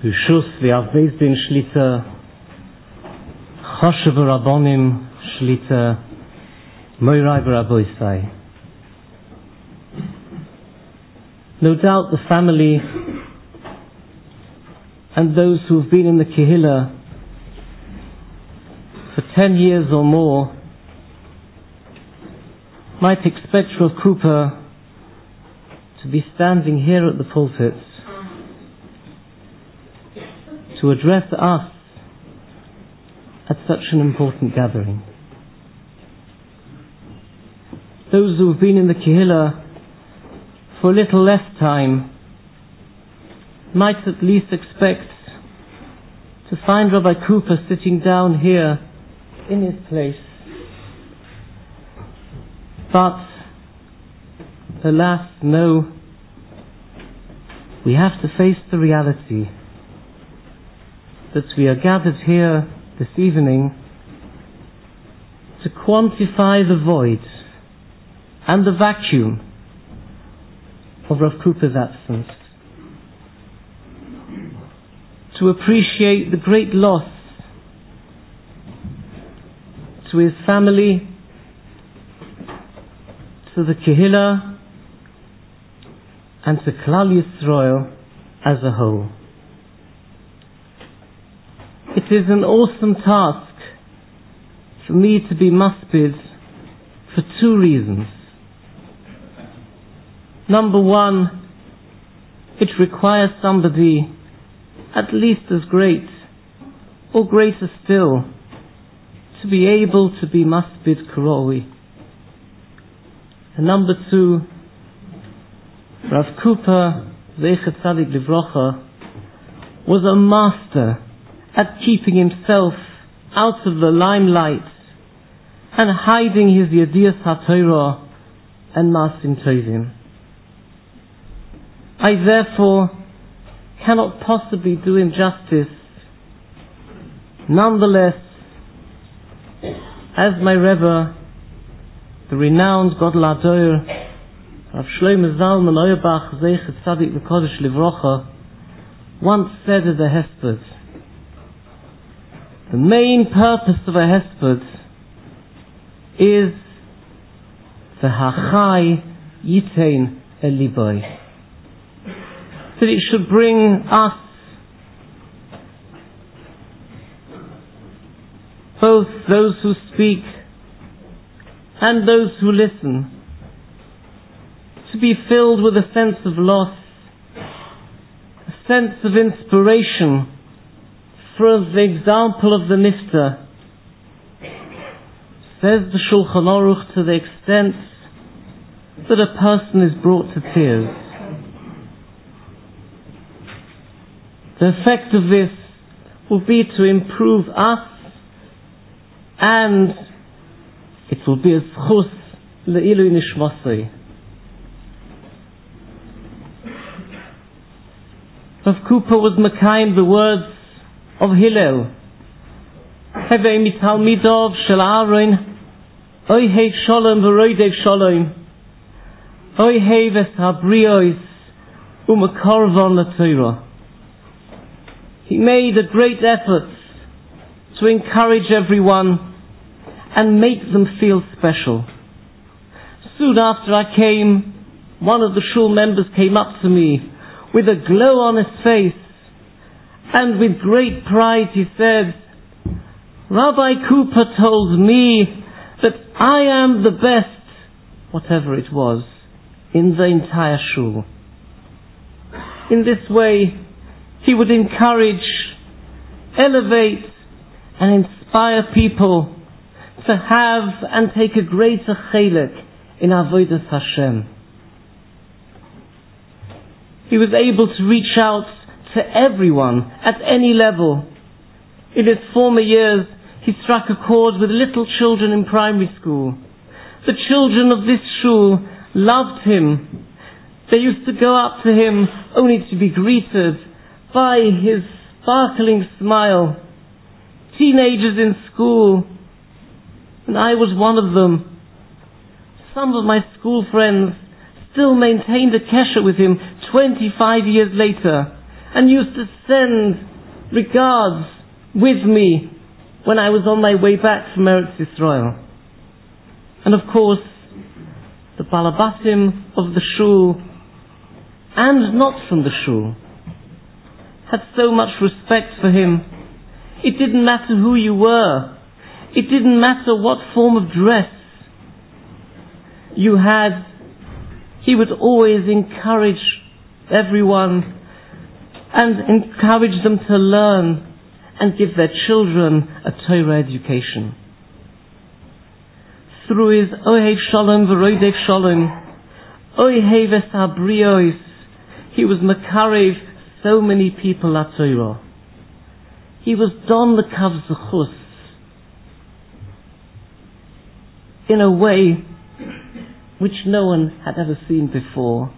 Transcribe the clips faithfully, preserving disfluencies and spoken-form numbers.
Rishus v'Av Beis Din Shlita, Choshev Rabbonim Shlita, Moirai v'Raboisai. No doubt the family and those who have been in the Kehillah for ten years or more might expect Rav Cooper to be standing here at the pulpit to address us at such an important gathering. Those who have been in the Kehillah for a little less time might at least expect to find Rabbi Cooper sitting down here in his place. But, alas, no. We have to face the reality that we are gathered here this evening to quantify the void and the vacuum of Rav Cooper's absence, to appreciate the great loss to his family, to the Kehillah, and to Klal Yisrael as a whole. It is an awesome task for me to be maspid for two reasons. Number one, it requires somebody at least as great, or greater still, to be able to be maspid Karawi. And number two, Rav Cooper, Zecher Tzadik Livrocha, was a master at keeping himself out of the limelight and hiding his Yediyas HaTorah and Masim Tovim. I therefore cannot possibly do him justice. Nonetheless, as my Rebbe, the renowned Gadol Ador, Rav Shlomo Zalman Auerbach, Zecher Tzadik V'Kodesh Livrocha, once said at the Hesped, the main purpose of a Hesped is the Hachai Yitein Eliboy, that it should bring us, both those who speak and those who listen, to be filled with a sense of loss, a sense of inspiration for the example of the Nifter. Says the Shulchan Aruch, to the extent that a person is brought to tears. The effect of this will be to improve us, and it will be a zchus le'ilu nishmasei. Rav Cooper was mekayim the words of Hillel. Hevei mitalmidov shel Aaron, oy heiv shalom v'roidev shalom, oy heiv es habriois u'mekorvon l'Torah. He made a great effort to encourage everyone and make them feel special. Soon after I came, one of the shul members came up to me with a glow on his face, and with great pride he said, Rabbi Cooper told me that I am the best, whatever it was, in the entire shul. In this way, he would encourage, elevate, and inspire people to have and take a greater chelek in Avodas Hashem. He was able to reach out to everyone at any level. In his former years, he struck a chord with little children in primary school. The children of this shul loved him. They used to go up to him only to be greeted by his sparkling smile. Teenagers in school, and I was one of them. Some of my school friends still maintained a kesher with him twenty-five years later, and used to send regards with me when I was on my way back from Eretz Yisrael. And of course, the Balabatim of the shul, and not from the shul, had so much respect for him. It didn't matter who you were. It didn't matter what form of dress you had. He would always encourage everyone and encourage them to learn and give their children a Torah education. Through his Ohev Shalom v'Roidev Shalom, Ohev es HaBriyos, he was makarev so many people at Torah. He was don the Kav Zechus in a way which no one had ever seen before.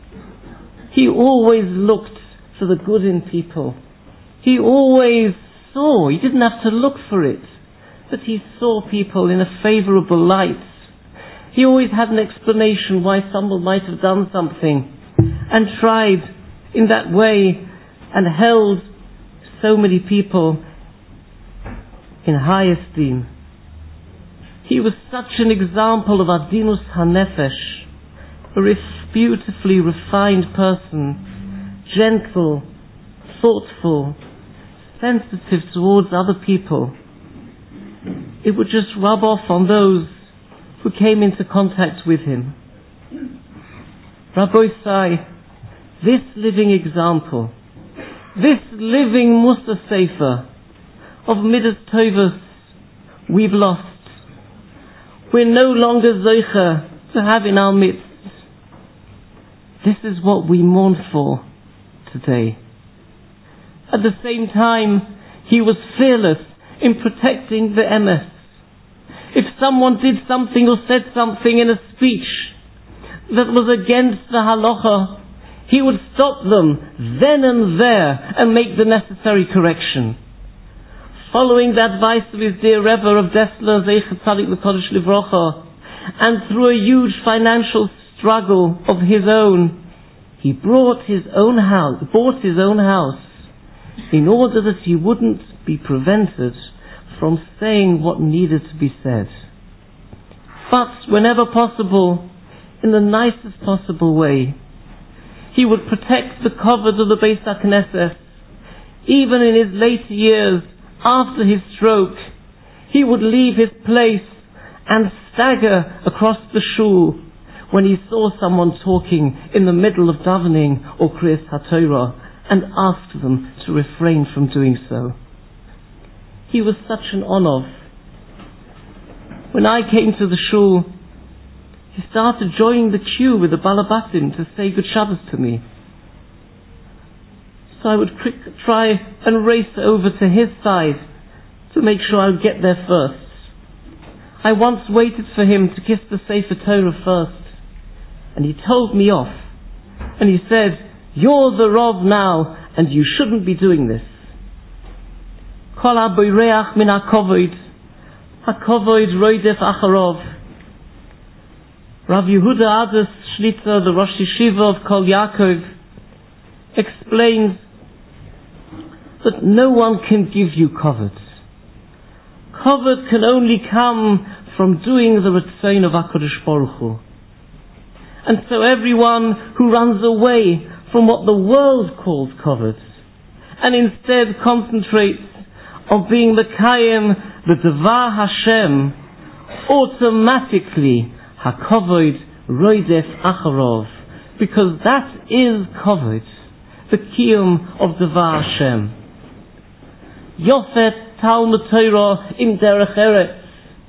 He always looked for the good in people. He always saw, he didn't have to look for it, but he saw people in a favorable light. He always had an explanation why someone might have done something, and tried in that way and held so many people in high esteem. He was such an example of Adinus HaNefesh, a ref- beautifully refined person, gentle, thoughtful, sensitive towards other people. It would just rub off on those who came into contact with him. Rabbi Sai, this living example, this living Musa Sefer of Midas Tovos, we've lost. We're no longer Zoicha to have in our midst. This is what we mourn for today. At the same time, he was fearless in protecting the emes. If someone did something or said something in a speech that was against the halacha, he would stop them then and there and make the necessary correction. Following the advice of his dear Rebbe of Dessler, Zeichet Tzadik L'Kodesh Livrocha, and through a huge financial struggle of his own, he brought his own house, bought his own house, in order that he wouldn't be prevented from saying what needed to be said. But whenever possible, in the nicest possible way, he would protect the kavod of the Beis HaKnesset. Even in his later years, after his stroke, he would leave his place and stagger across the shul when he saw someone talking in the middle of davening or Kriyas HaTorah, and asked them to refrain from doing so. He was such an honor. When I came to the shul, he started joining the queue with the Balabatim to say Good Shabbos to me. So I would quick try and race over to his side to make sure I would get there first. I once waited for him to kiss the Sefer Torah first, and he told me off, and he said, "You're the Rav now, and you shouldn't be doing this." Kol ha-boireach min ha-kovod, ha-kovod roidef acharov. Rav Yehuda Ades Shlitzer, the Rosh Yeshiva of Kol Yaakov, explains that no one can give you kavod. Kavod can only come from doing the Ratzon of HaKadosh Baruch Hu. And so everyone who runs away from what the world calls kavod, and instead concentrates on being Mekayim, the Devar Hashem, automatically HaKavod Roidef Acharov, because that is kavod, the Kiyum of Devar Hashem. Yofet Talmud Torah in Derech Eretz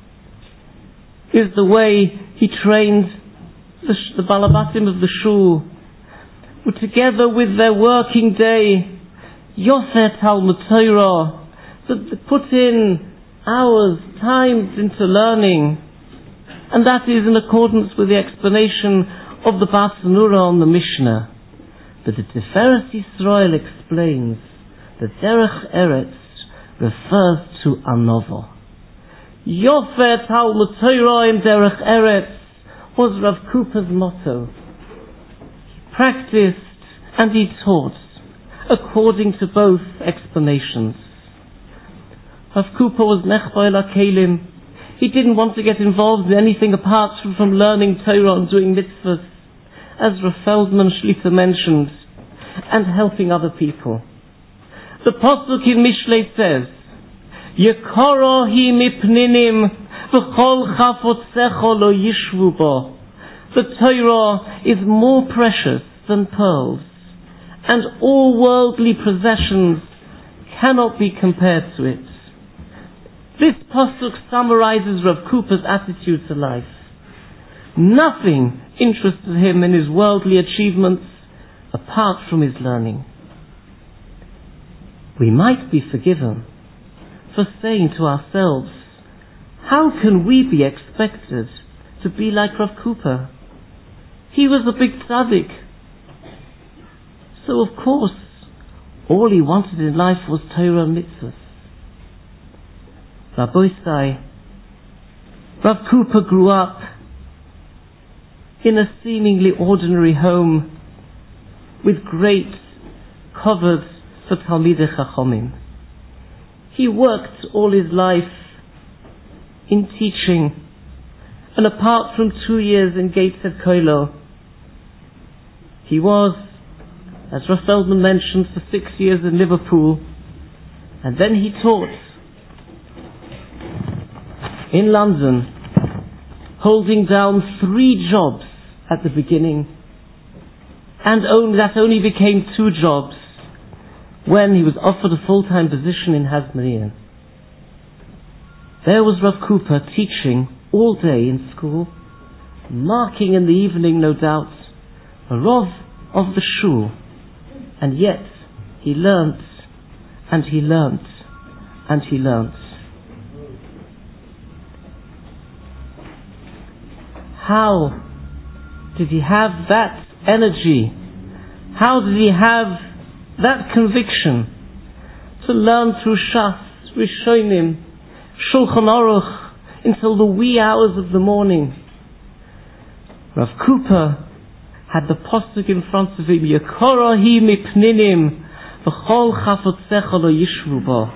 is the way he trained the, the Balabatim of the Shul, who together with their working day, Yofet Talmud Torah, that they put in hours, times into learning, and that is in accordance with the explanation of the Bartanura on the Mishnah. But the Tiferet Yisrael explains that Derech Eretz refers to Anovo. Yofet Talmud Torah in Derech Eretz was Rav Kupa's motto. He practiced and he taught, according to both explanations. Rav Cooper was nechbay l'kelim. He didn't want to get involved in anything apart from, from learning Torah and doing mitzvahs, as Rav Feldman Shlita mentioned, and helping other people. The Pasuk in Mishlei says, Yekoro hi mipninim v'chol chafotzecho lo yishvu bo. The Torah is more precious than pearls, and all worldly possessions cannot be compared to it. This pasuk summarizes Rav Cooper's attitude to life. Nothing interested him in his worldly achievements apart from his learning. We might be forgiven for saying to ourselves, how can we be expected to be like Rav Cooper? He was a big tzaddik. So of course, all he wanted in life was Torah and mitzvahs. Rabbosai, Rav Cooper grew up in a seemingly ordinary home with great kavod for Talmidei Chachomim. He worked all his life in teaching, and apart from two years in Gateshead Koilo, he was, as Rav Feldman mentioned, for six years in Liverpool, and then he taught in London, holding down three jobs at the beginning, and only, that only became two jobs when he was offered a full-time position in Hasmonean. There was Rav Cooper teaching all day in school, marking in the evening, no doubt, a Rav of the shul, and yet he learnt, and he learnt, and he learnt. How did he have that energy? How did he have that conviction to learn through Shas, Rishonim, Shulchan Aruch until the wee hours of the morning? Rav Cooper had the posuk in front of him, Yekoro hi mipninim v'chol chafotzecha lo yishvu bo.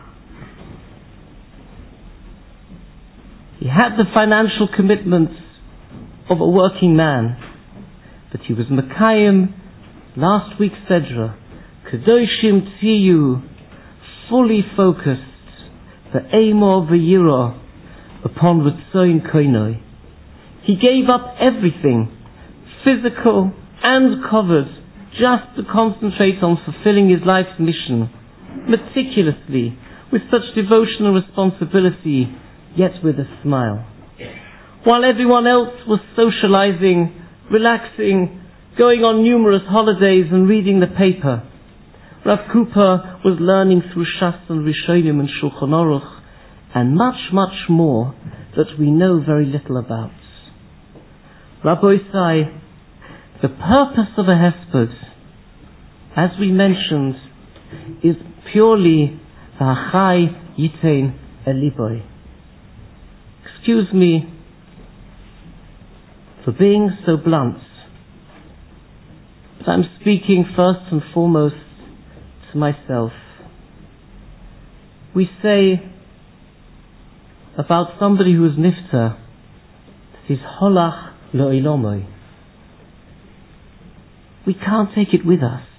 He had the financial commitments of a working man, but he was Mekayim last week's Sedra, Kedoshim Tziyu, fully focused, the Amor v'Yiro, upon Ritzoin Koinoi. He gave up everything, physical and covered, just to concentrate on fulfilling his life's mission, meticulously, with such devotion and responsibility, yet with a smile. While everyone else was socializing, relaxing, going on numerous holidays and reading the paper, Rav Cooper was learning through Shas and Rishonim and Shulchan Aruch, and much, much more that we know very little about. Rabbosai, the purpose of a hesped, as we mentioned, is purely v'achai yitein eliboi. Excuse me for being so blunt, but I'm speaking first and foremost to myself. We say about somebody who is nifter, that he's holach lo'ilomoi. We can't take it with us.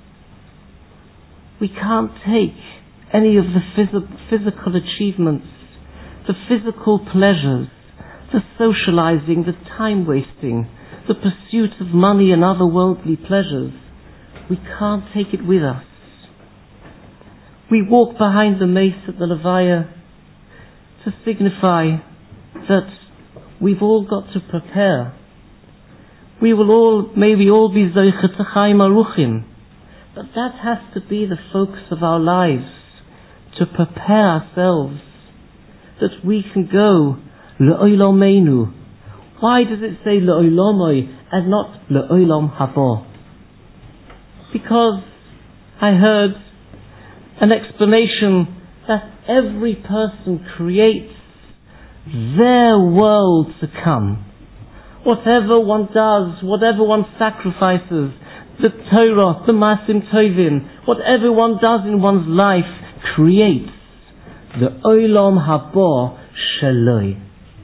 We can't take any of the phys- physical achievements, the physical pleasures, the socializing, the time wasting, the pursuit of money and other worldly pleasures. We can't take it with us. We walk behind the mace at the Levaya to signify that we've all got to prepare. We will all, maybe all be Zoichet Chaim Aruchim, but that has to be the focus of our lives, to prepare ourselves that we can go Le'olamenu. Why does it say Le'olamoi and not Le'olam habo? Because I heard an explanation that every person creates their world to come. Whatever one does, whatever one sacrifices, the Torah, the Masim Tovim, what everyone does in one's life creates the Olam Haba Sheloi.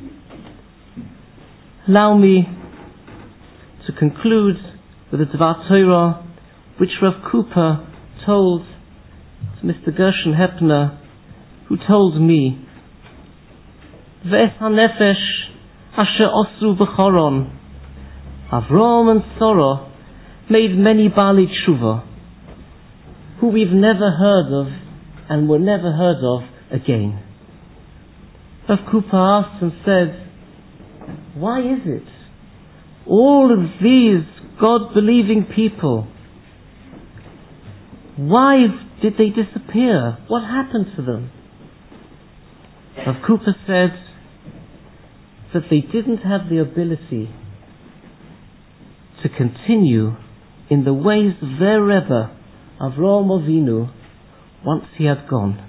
Allow me to conclude with a Dvar Torah which Rav Cooper told to Mister Gershon Hepner, who told me, Ve'es HaNefesh Asher Osru B'choron, Avram and Sarah made many Baalei Tshuva, who we've never heard of and were never heard of again. Rav Cooper asked and said, why is it all of these God-believing people, why did they disappear? What happened to them? Rav Cooper said that they didn't have the ability to continue in the ways of their Rebbe, Avraham Avinu, once he had gone.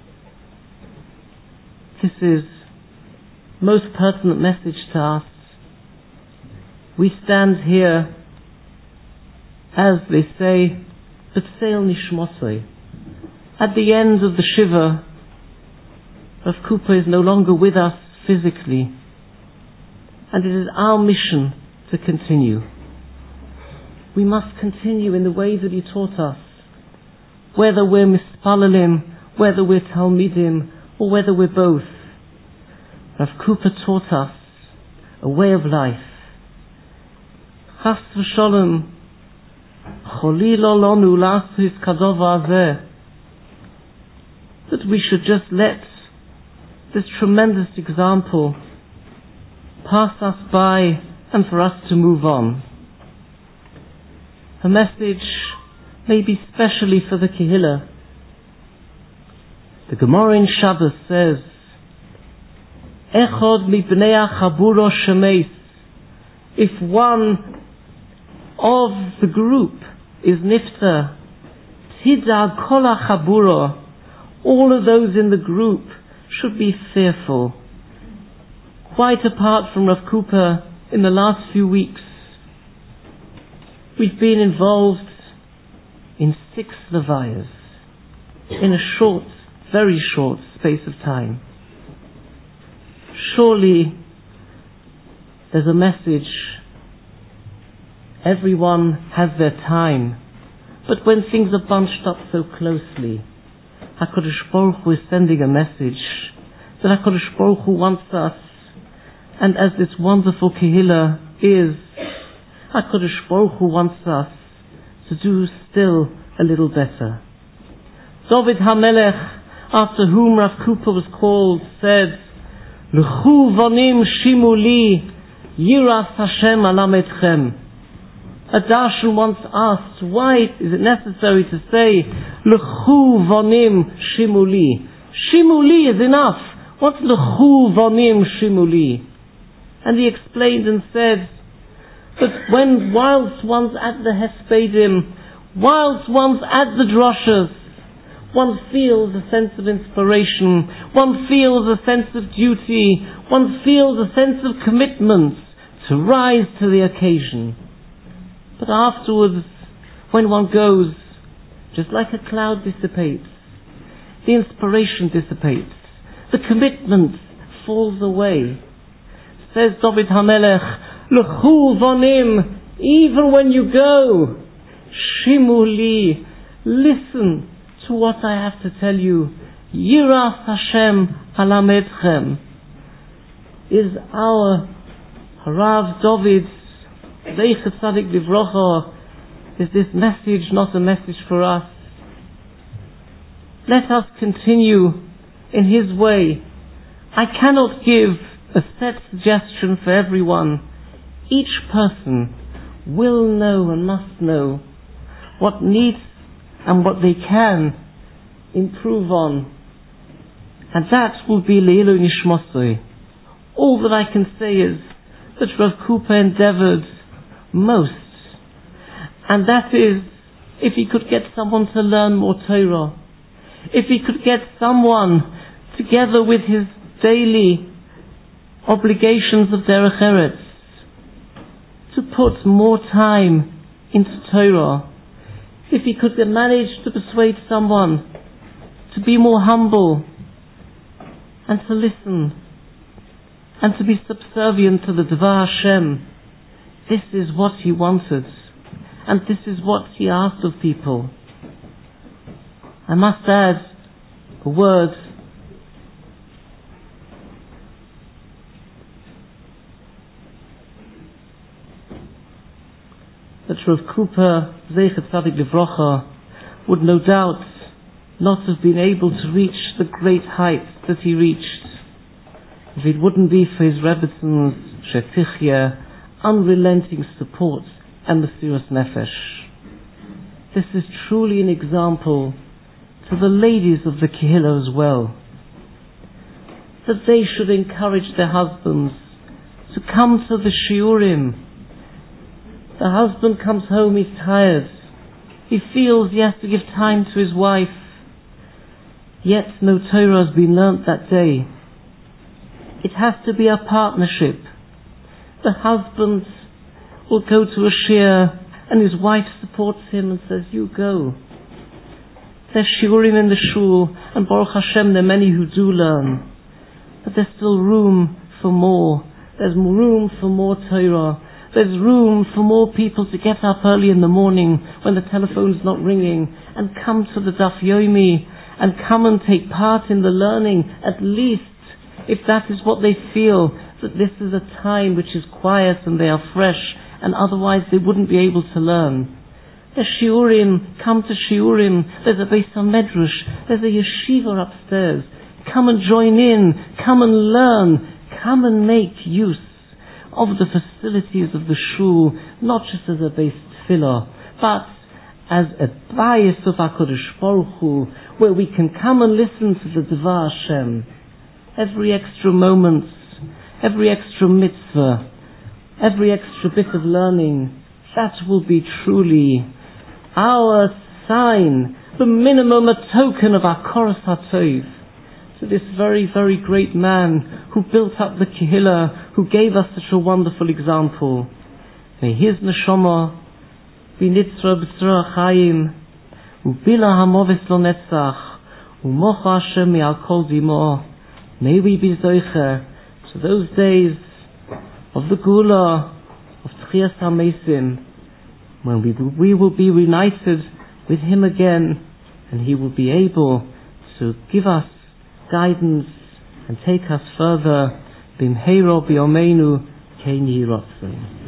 This is most pertinent message to us. We stand here, as they say, B'tseil Nishmosoi. At the end of the Shiva, Rav Cooper is no longer with us physically, and it is our mission to continue. We must continue in the way that he taught us, whether we're Mispalalim, whether we're Talmidim, or whether we're both. Rav Cooper taught us a way of life. Chas v'sholem, cholilo lonu lasis kadova hazeh, that we should just let this tremendous example pass us by and for us to move on. A message maybe specially for the Kehillah. The Gemara in Shabbos says, Echod mibnei chaburo shemeis, if one of the group is nifta, tidar kol chaburo, all of those in the group should be fearful. Quite apart from Rav Cooper, in the last few weeks, we've been involved in six levayas in a short, very short space of time. Surely there's a message. Everyone has their time, but when things are bunched up so closely, HaKadosh Baruch Hu is sending a message that HaKadosh Baruch Hu wants us, and as this wonderful Kehillah is, HaKadosh Baruch Hu wants us to do still a little better. David HaMelech, after whom Rav Cooper was called, said, L'chu vonim shimuli yiras Hashem alam etchem. A darshan once asked, why is it necessary to say, L'chu vonim shimuli? Shimuli is enough. What's L'chu vonim shimuli? And he explained and said, but when, whilst one's at the Hespedim, whilst one's at the droshes, one feels a sense of inspiration, one feels a sense of duty, one feels a sense of commitment to rise to the occasion. But afterwards, when one goes, just like a cloud dissipates, the inspiration dissipates, the commitment falls away. Says David HaMelech, L'chu vonim, even when you go, shimuli, listen to what I have to tell you. Yiras Hashem alam etchem. Is our Harav David's Zeichet Tzadik Livrocha, is this message not a message for us? Let us continue in his way. I cannot give a set suggestion for everyone. Each person will know and must know what needs and what they can improve on. And that will be Leilu Nishmosoi. All that I can say is that Rav Cooper endeavored most. And that is, if he could get someone to learn more Torah, if he could get someone together with his daily obligations of Derech Eretz, to put more time into Torah, if he could manage to persuade someone to be more humble and to listen and to be subservient to the Dvar Hashem, this is what he wanted, and this is what he asked of people. I must add a word that Rav Kupa Zeichet Tzadik Livrocha would no doubt not have been able to reach the great heights that he reached if it wouldn't be for his Rebbetzins Shetichya, unrelenting support and Mesiras Nefesh. This is truly an example to the ladies of the Kehillah as well, that they should encourage their husbands to come to the Shiurim. The husband comes home, he's tired, he feels he has to give time to his wife, yet no Torah has been learnt that day. It has to be a partnership. The husband will go to a shir and his wife supports him and says, you go. There's shiurim in the shul, and Baruch Hashem, there are many who do learn, but there's still room for more. There's room for more Torah. There's room for more people to get up early in the morning when the telephone's not ringing and come to the Daf Yomi and come and take part in the learning, at least if that is what they feel, that this is a time which is quiet and they are fresh, and otherwise they wouldn't be able to learn. There's shiurim, come to shiurim, there's a Beis HaMedrash, there's a yeshiva upstairs. Come and join in, come and learn, come and make use of the facilities of the shul, not just as a Beis Tefillah, but as a bias of HaKadosh Baruch Hu, where we can come and listen to the Dvar Hashem. Every extra moment, every extra mitzvah, every extra bit of learning, that will be truly our sign, the minimum, a token of our Koros HaTov, to this very, very great man who built up the Kehillah, who gave us such a wonderful example. May his neshama be nitzra b'tzra chayim, u'bila hamovis lo netzach, u'mocha Hashem mi'al kol dimo. May we be zoicher to those days of the Gula, of Tchias HaMesim, when we, we will be reunited with him again, and he will be able to give us guidance and take us further. Bimheiro b'yomeinu kein yiratzon.